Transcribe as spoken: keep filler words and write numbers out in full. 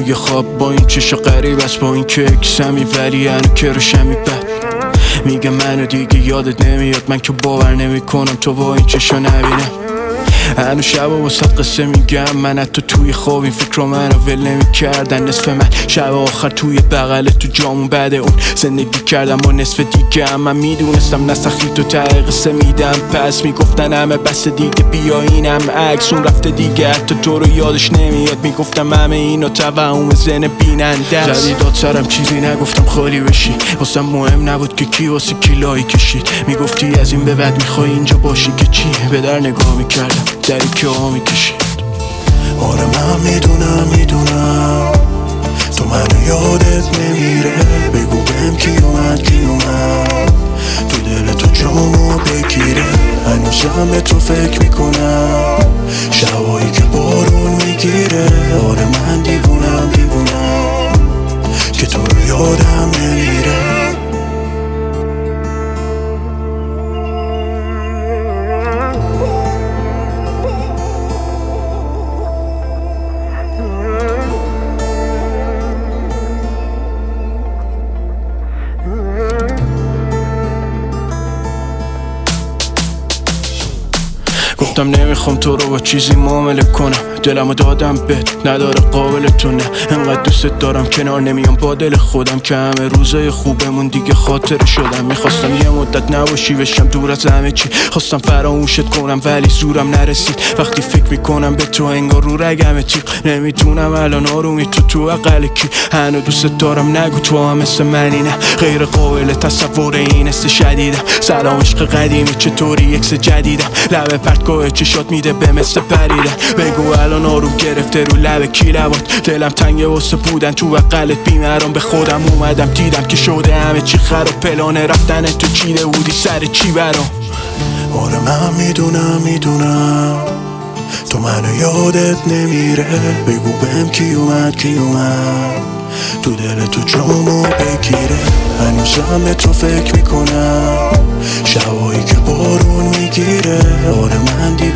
توی خواب با این چشا قریب است، با این که اکسمی ولی هنو که روشمی بد میگه منو دیگه یادت نمیاد. من که باور نمی کنم تو با این چشا نبینم. هنو شبا واسه قصه میگم، من حتی توی خواب این فکر رو منو ول نمی کردن. نصف من شب آخر توی بغل تو جامون بعد اون زندگی کردم و نصف دیگه هم من میدونستم نسخی تو ته قصه میدم. پس میگفتن همه بس دیگه بیا اینم عکس اون رفته دیگه حتی تو رو یادش نمیاد. میگفتم همه اینو توهم زن بیننده است. زدی داد سرم چیزی نگفتم خالی بشی، واسم مهم نبود که کی واسه کی لای کشید. میگفتی از این به بعد میخوای اینجا باشی که چی؟ به در نگاه میکردم دری که ها میکشید. آره من میدونم میدونم تو منو یادت نمیره. بگو بهم کی اومد کی اومد تو دل تو جامو بگیره. هنوزم به تو فکر میکنم شبایی که بارون میگیره. آره من دیوونم دیوونم که تو رو یادم نمیره. گفتم نمیخوام تو رو با چیزی معامله کنم، دلمو دادم بهت نداره قابل تو نه. انقدر دوستت دارم کنار نمیام با دل خودم که همه روزای خوبمون دیگه خاطره شدم. میخواستم یه مدت نباشی بشم دور از همه چی، خواستم فراموشت کنم ولی زورم نرسید. وقتی فکر میکنم به تو انگار رو رگم تیغ، نمیتونم الان آرومی تو تو اقل کی. هنو دوستت دارم نگو تو هم مثل منی نه، غیر قابل تصور این است شدیدم. سلام عشق قدیمی چطوری یکس جدیدم، لبه پرتگاه چشات میده به مثل پریدن. بگو الان آروم گرفته رو لب کی لبات، دلم تنگه واسه بودن تو بغلت بیمرام. به خودم اومدم دیدم که شده همه چی خراب، پلان رفتن تو چیده بودی سر چی برام. آره من میدونم میدونم تو منو یادت نمیره. بگو بهم کی اومد کی اومد تو دل تو جامو بگیره. هنوزم به تو فکر میکنم شبایی که بارون میگیره. آره من